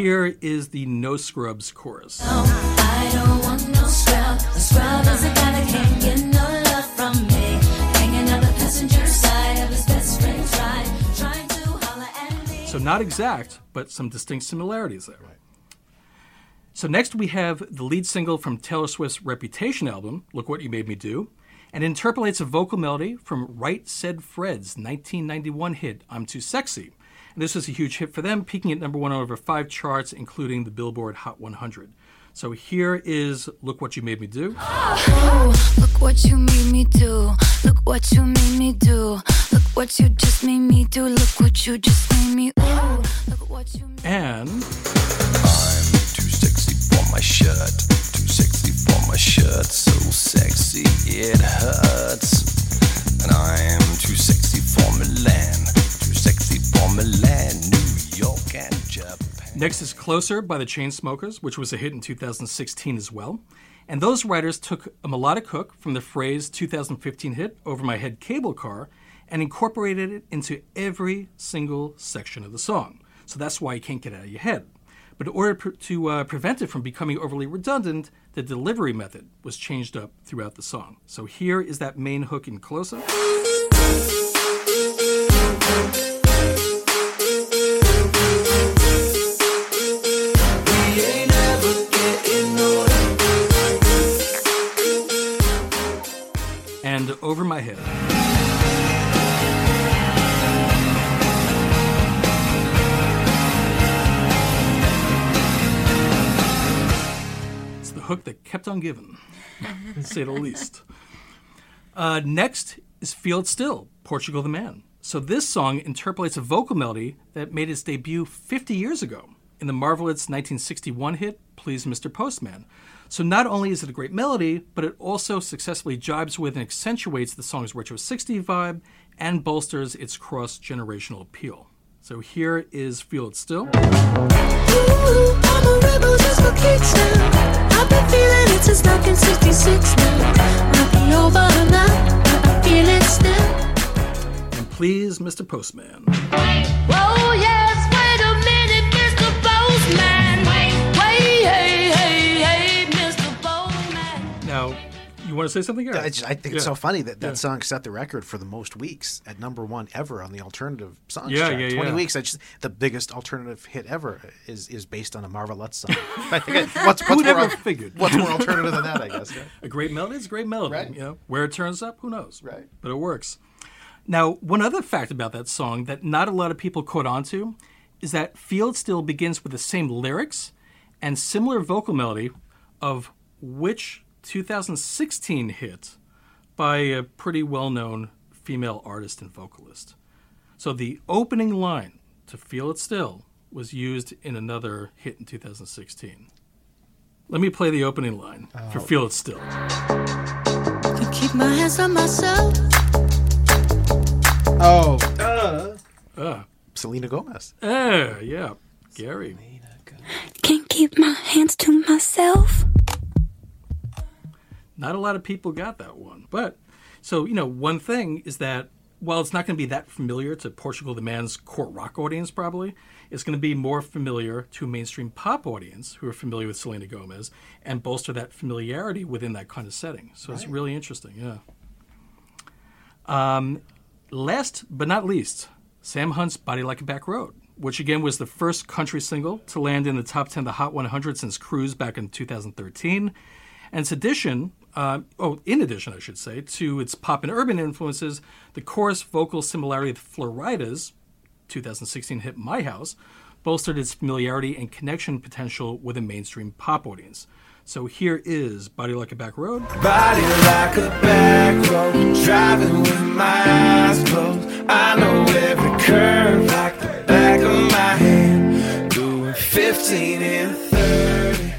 here is the No Scrubs chorus. I don't want no scrub. A scrub is a guy that can't get no love from me. Hanging on the passenger side of his best friend's ride, trying to holler at me. So not exact, but some distinct similarities there. So next we have the lead single from Taylor Swift's Reputation album, Look What You Made Me Do, and interpolates a vocal melody from Right Said Fred's 1991 hit, I'm Too Sexy. And this was a huge hit for them, peaking at number 1 on over 5 charts, including the Billboard Hot 100. So here is Look What You Made Me Do. Oh, look what you made me do. Look what you made me do. Look what you just made me do. Look what you just made me. Ooh, look what you made. And Too sexy for my shirt. Too sexy for my shirt. So sexy it hurts. And I am too sexy for Milan. Too sexy for Milan, New York and Japan. next is Closer by the Chainsmokers, which was a hit in 2016 as well. And those writers took a melodic hook from the phrase 2015 hit Over My Head Cable Car and incorporated it into every single section of the song. So that's why you can't get it out of your head. But in order to prevent it from becoming overly redundant, the delivery method was changed up throughout the song. So here is that main hook in Closer. And Over My Head. It's the hook that kept on giving, to say the least. Next is Feel It Still, Portugal the Man. So this song interpolates a vocal melody that made its debut 50 years ago in the Marvelettes' 1961 hit, Please Mr. Postman. So not only is it a great melody, but it also successfully jibes with and accentuates the song's retro 60s vibe and bolsters its cross-generational appeal. So here is Feel It Still. Ooh, I'm a rebel just for kicks now. I've been feeling it since 1966 now. Might be over now, but I feel it still. And Please Mr. Postman. Whoa, yes, wait a minute, Mr. Postman. Wait, hey, Mr. Postman. Now, you want to say something, Eric? I think it's so funny that song set the record for the most weeks at number one ever on the alternative songs chart. 20 weeks. The biggest alternative hit ever is based on a Marvelettes song. I think figured? What's more alternative than that, I guess. Right? A great melody is a great melody. Right. You know, where it turns up, who knows? Right. But it works. Now, one other fact about that song that not a lot of people caught on to is that Feel It Still begins with the same lyrics and similar vocal melody of which 2016 hit by a pretty well-known female artist and vocalist. So the opening line to Feel It Still was used in another hit in 2016. Let me play the opening line for Feel It Still. Can keep my hands on myself. Selena Gomez. Yeah, Gary. Can't keep my hands to myself. Not a lot of people got that one. But, so, one thing is that while it's not going to be that familiar to Portugal the Man's core rock audience, probably, it's going to be more familiar to a mainstream pop audience who are familiar with Selena Gomez and bolster that familiarity within that kind of setting. So It's really interesting, yeah. Last but not least, Sam Hunt's Body Like a Back Road, which again was the first country single to land in the top 10 of the Hot 100 since Cruise back in 2013. And in addition, I should say, to its pop and urban influences, the chorus vocal similarity of Florida's 2016 hit My House bolstered its familiarity and connection potential with a mainstream pop audience. So here is Body Like a Back Road. Body like a back road, driving with my eyes closed. I know every curve like the back of my hand. Doing 15 and 30.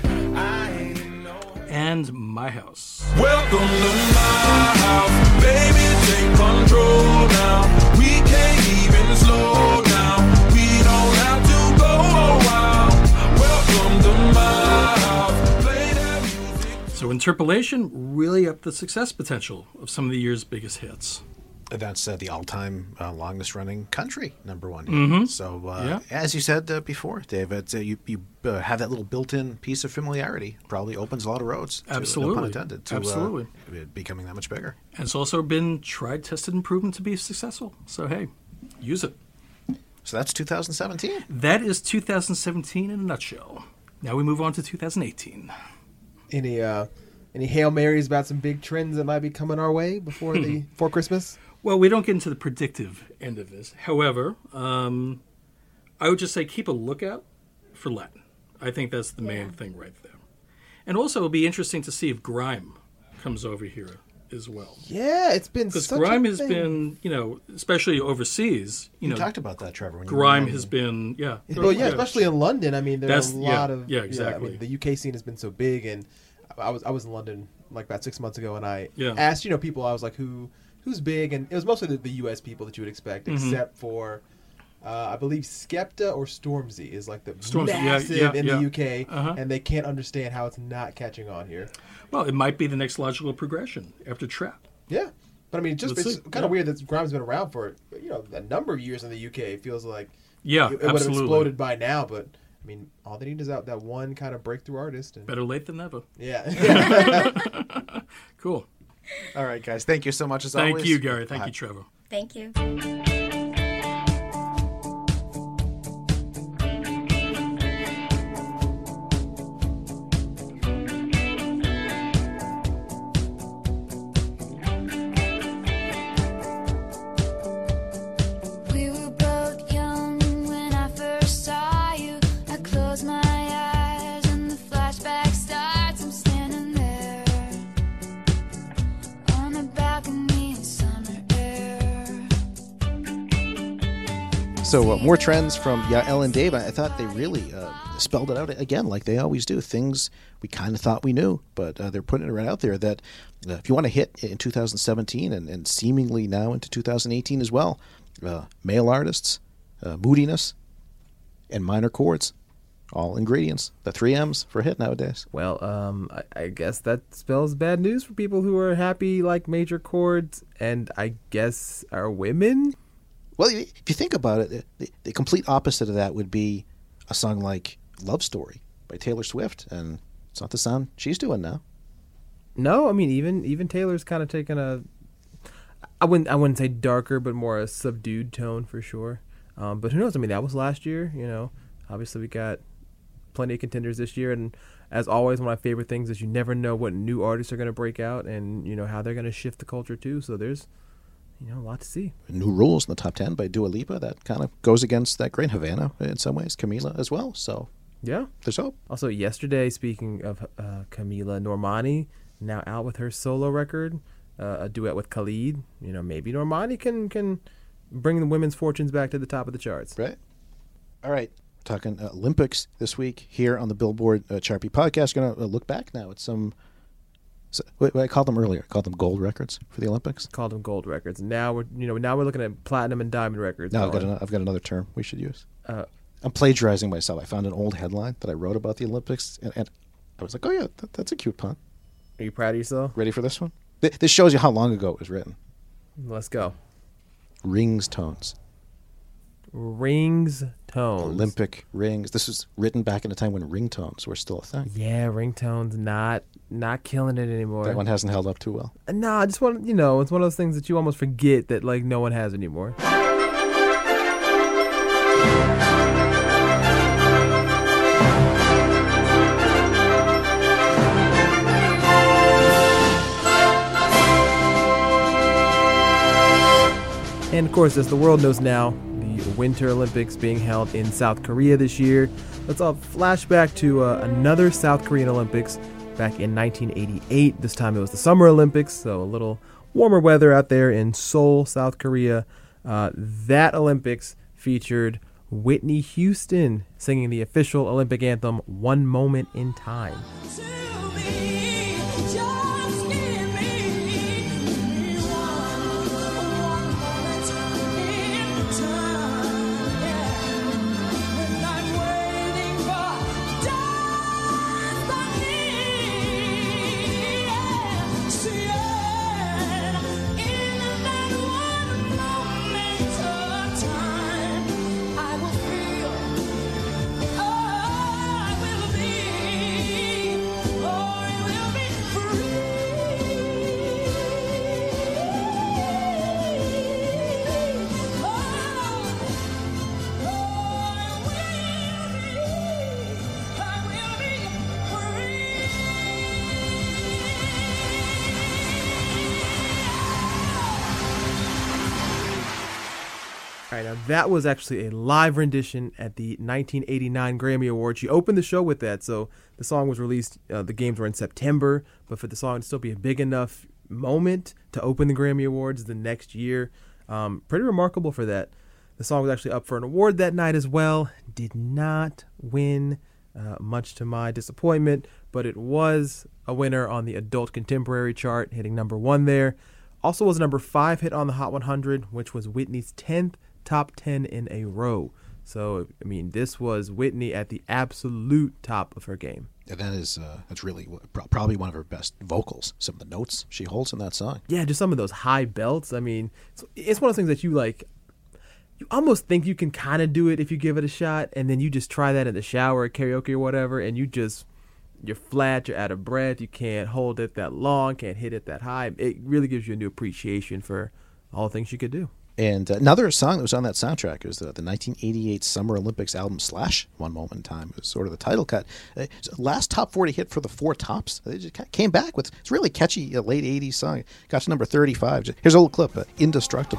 And My House. Welcome to my house, baby, take control now. We can't even slow down. We don't have to go a while. Welcome to my house, play that music. So Interpolation really upped the success potential of some of the year's biggest hits. That's the all-time longest-running country #1 hit. Mhm. So, Yeah. as you said before, Dave, you have that little built-in piece of familiarity. Probably opens a lot of roads. Absolutely. No pun intended. To, Absolutely. Becoming that much bigger. And it's also been tried, tested, and proven to be successful. So, hey, use it. So that's 2017. That is 2017 in a nutshell. Now we move on to 2018. Any Hail Marys about some big trends that might be coming our way before Christmas? Well, we don't get into the predictive end of this. However, I would just say keep a lookout for Latin. I think that's the main thing right there. And also, it'll be interesting to see if grime comes over here as well. Yeah, it's been because such grime a has thing. been, especially overseas. You talked about that, Trevor. When you grime were has been, Well, yeah, especially in London. I mean, there's a lot of exactly. I mean, the UK scene has been so big, and I was in London like about 6 months ago, and I Yeah. asked people. I was like, who's big, and it was mostly the US people that you would expect, except for I believe Skepta or Stormzy is like the Stormzy, massive in yeah. the UK, Uh-huh. and they can't understand how it's not catching on here. Well, it might be the next logical progression after trap. Yeah, but I mean, Let's it's see. kind of weird that grime's been around for a number of years in the UK. It feels like Yeah, it would have absolutely. exploded by now, but. I mean, all they need is that one kind of breakthrough artist. And Better late than never. Yeah. Cool. All right, guys. Thank you so much as Thank always. you, Gary. Thank you, Trevor. Thank you. We were both young when I first saw you. I close my eyes and the flashback starts. I'm standing there on the balcony in summer air. So more trends from Yael and Dave. I thought they really spelled it out again, like they always do. Things we kind of thought we knew, but they're putting it right out there that if you want to hit in 2017 and seemingly now into 2018 as well, male artists, moodiness, and minor chords, all ingredients. The 3 M's for a hit nowadays. Well, I guess that spells bad news for people who are happy like major chords, and I guess are women. Well, if you think about it, the complete opposite of that would be a song like Love Story by Taylor Swift, and it's not the sound she's doing now. No, I mean even Taylor's kind of taken a, I wouldn't say darker, but more a subdued tone for sure. But who knows? I mean, that was last year. Obviously we got plenty of contenders this year, and as always, one of my favorite things is you never know what new artists are going to break out, and how they're going to shift the culture too. So there's a lot to see. New Rules in the top 10 by Dua Lipa. That kind of goes against that great Havana in some ways. Camila as well. So yeah, there's hope. Also, yesterday, speaking of Camila, Normani now out with her solo record, a duet with Khalid. Maybe Normani can bring the women's fortunes back to the top of the charts. Right. All right. Talking Olympics this week here on the Billboard Chartbeat podcast. Going to look back now at some. What I called them earlier. I called them gold records for the Olympics. Called them gold records. Now we're looking at platinum and diamond records. No, I've got another term we should use. I'm plagiarizing myself. I found an old headline that I wrote about the Olympics, and I was like, oh yeah, that's a cute pun. Are you proud of yourself? Ready for this one? This shows you how long ago it was written. Let's go. Rings tones. Rings tones. Olympic rings. This was written back in a time when ringtones were still a thing. Yeah, ringtones not killing it anymore. That one hasn't held up too well. No, I just want it's one of those things that you almost forget that like no one has anymore. And of course, as the world knows now, the Winter Olympics being held in South Korea this year. Let's all flash back to another South Korean Olympics back in 1988. This time it was the Summer Olympics, so a little warmer weather out there in Seoul, South Korea. That Olympics featured Whitney Houston singing the official Olympic anthem, One Moment in Time. All right, now that was actually a live rendition at the 1989 Grammy Awards. She opened the show with that, so the song was released, the games were in September, but for the song to still be a big enough moment to open the Grammy Awards the next year, pretty remarkable for that. The song was actually up for an award that night as well. Did not win, much to my disappointment, but it was a winner on the Adult Contemporary chart, hitting number 1 there. Also was a number 5 hit on the Hot 100, which was Whitney's 10th top 10 in a row. So, I mean, this was Whitney at the absolute top of her game. And that's really probably one of her best vocals. Some of the notes she holds in that song. Yeah, just some of those high belts. I mean, it's one of those things that you like. You almost think you can kind of do it if you give it a shot, and then you just try that in the shower, karaoke or whatever, and you're flat, you're out of breath, you can't hold it that long, can't hit it that high. It really gives you a new appreciation for all the things you could do. And another song that was on that soundtrack was the 1988 Summer Olympics album Slash, One Moment in Time. It was sort of the title cut. Last top 40 hit for the Four Tops. They just came back with it's a really catchy late 80s song. Got to number 35. Here's a little clip, Indestructible.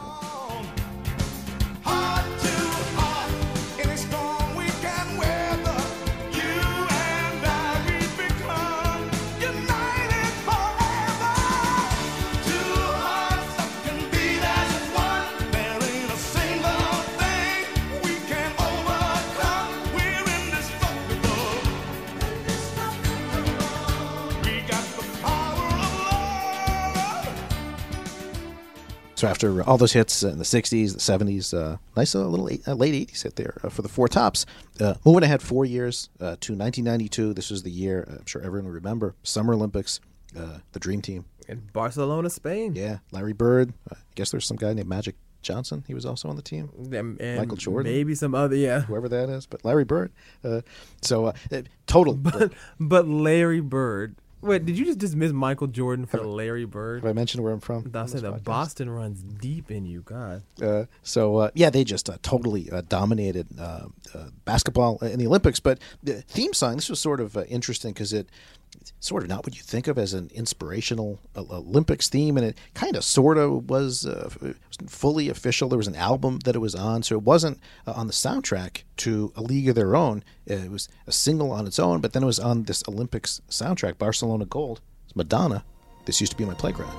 So after all those hits in the 60s, the 70s, nice little late 80s hit there for the Four Tops. Moving ahead 4 years to 1992. This was the year, I'm sure everyone will remember, Summer Olympics, the Dream Team. In Barcelona, Spain. Yeah, Larry Bird. I guess there's some guy named Magic Johnson. He was also on the team. And Michael Jordan. Maybe some other, yeah. Whoever that is. But Larry Bird. Total. But Larry Bird. Wait, did you just dismiss Michael Jordan for Larry Bird? Have I mentioned where I'm from? I said that Boston runs deep in you, God. They just totally dominated basketball in the Olympics. But the theme song, this was sort of interesting because it's sort of not what you think of as an inspirational Olympics theme, and it kind of sort of was fully official. There was an album that it was on, so it wasn't on the soundtrack to A League of Their Own. It was a single on its own, but then it was on this Olympics soundtrack, Barcelona Gold. It's Madonna, This Used to Be My Playground.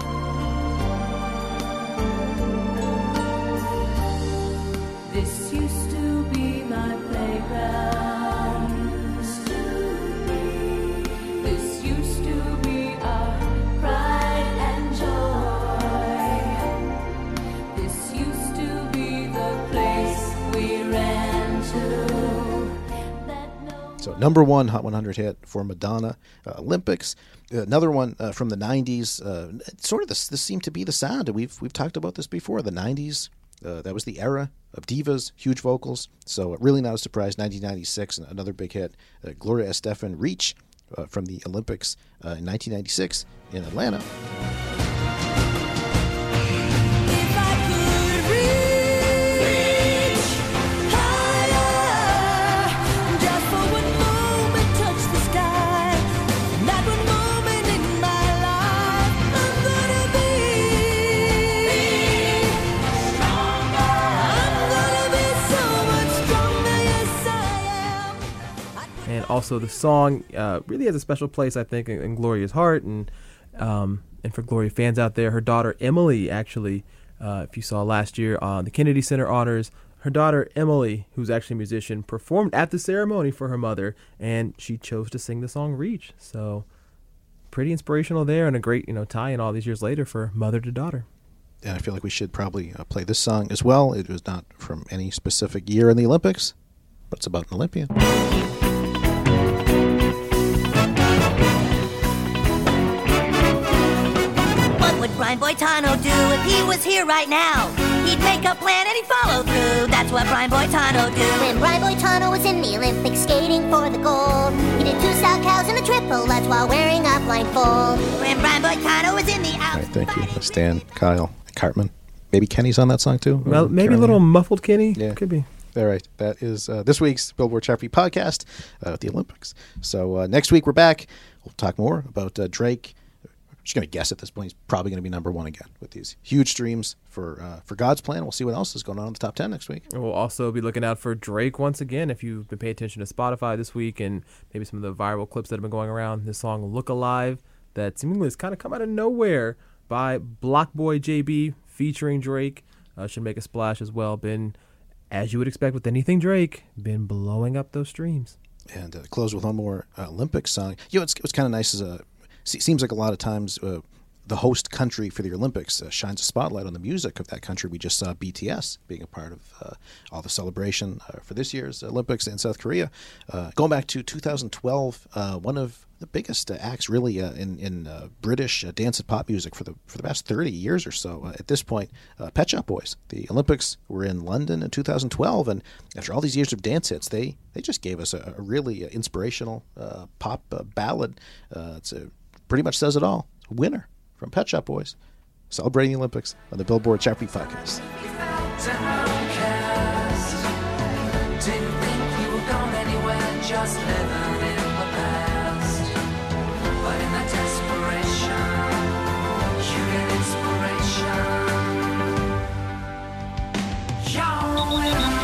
This used to be my playground. This used to be our pride and joy. This used to be the place we ran to. So number 1 Hot 100 hit for Madonna, Olympics. Another one from the 90s. Sort of this seemed to be the sound. We've talked about this before. The 90s. That was the era of divas, huge vocals. So really not a surprise. 1996, another big hit. Gloria Estefan, Reach, from the Olympics in 1996 in Atlanta. And also the song really has a special place, I think, in Gloria's heart. And for Gloria fans out there, her daughter Emily, actually, if you saw last year on the Kennedy Center Honors, her daughter Emily, who's actually a musician, performed at the ceremony for her mother, and she chose to sing the song Reach. So pretty inspirational there, and a great tie-in all these years later for mother to daughter. And I feel like we should probably play this song as well. It was not from any specific year in the Olympics, but it's about an Olympian. What would Brian Boitano do if he was here right now? He'd make a plan and he'd follow through. That's what Brian Boitano do. When Brian Boitano was in the Olympics skating for the gold, he did 2 style cows and a triple lutz while wearing a blindfold. When Brian Boitano was in the Alps. Right, thank you, Stan, Kyle, Cartman. Maybe Kenny's on that song too. Well, maybe a little muffled Kenny. Yeah, could be. All right, that is this week's Billboard Chart Beat podcast at the Olympics. So next week we're back. We'll talk more about Drake just going to guess at this point, he's probably going to be number one again with these huge streams for God's Plan. We'll see what else is going on in the top 10 next week. And we'll also be looking out for Drake once again. If you've been paying attention to Spotify this week and maybe some of the viral clips that have been going around, this song Look Alive that seemingly has kind of come out of nowhere by Blockboy JB featuring Drake should make a splash as well. Been, as you would expect with anything Drake, been blowing up those streams. And close with one more Olympic song. It's kind of nice seems like a lot of times the host country for the Olympics shines a spotlight on the music of that country. We just saw BTS being a part of all the celebration for this year's Olympics in South Korea. Going back to 2012, one of the biggest acts really in British dance and pop music for the past 30 years or so. At this point, Pet Shop Boys. The Olympics were in London in 2012, and after all these years of dance hits, they just gave us a really inspirational pop ballad. It's pretty much says it all. Winner from Pet Shop Boys, celebrating the Olympics on the Billboard Chart Beat podcast. Didn't think you were gone anywhere, just living in the past. But in that desperation, you get inspiration. You're a winner.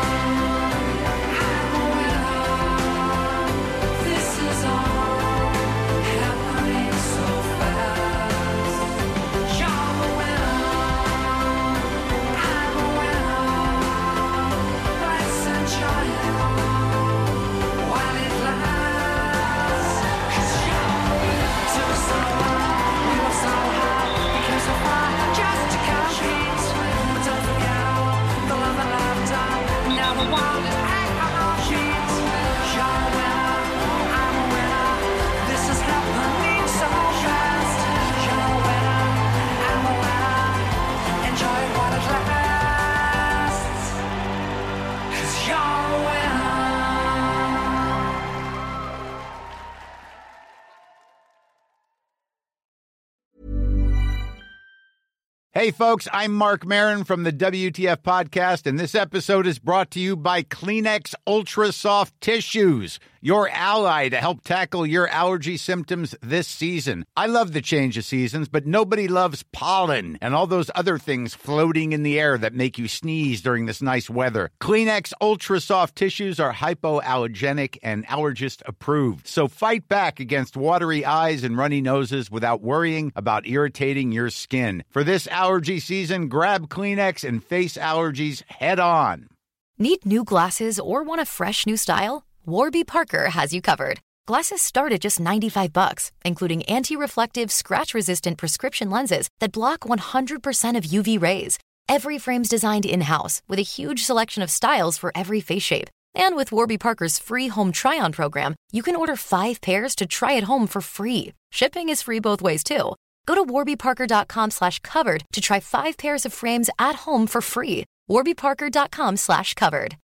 I'm a winner. This is all happening so fast. You're a winner. I'm a winner. Let's enjoy it while it lasts. 'Cause you're so slow, we were so high because of fire just to compete. But don't forget the love and laughter. Now the world is at our feet. You're a winner, I'm a winner. This is happening so fast. You're a winner, I'm a winner. Enjoy it while it lasts. 'Cause you're a winner. Hey, folks, I'm Mark Maron from the WTF Podcast, and this episode is brought to you by Kleenex Ultra Soft Tissues, your ally to help tackle your allergy symptoms this season. I love the change of seasons, but nobody loves pollen and all those other things floating in the air that make you sneeze during this nice weather. Kleenex Ultra Soft Tissues are hypoallergenic and allergist approved, so fight back against watery eyes and runny noses without worrying about irritating your skin. For this allergy season, grab Kleenex and face allergies head on. Need new glasses or want a fresh new style? Warby Parker has you covered. Glasses start at just $95, including anti-reflective, scratch-resistant prescription lenses that block 100% of UV rays. Every frame's designed in-house with a huge selection of styles for every face shape. And with Warby Parker's free home try-on program, you can order 5 pairs to try at home for free. Shipping is free both ways, too. Go to warbyparker.com/covered to try 5 pairs of frames at home for free. warbyparker.com/covered.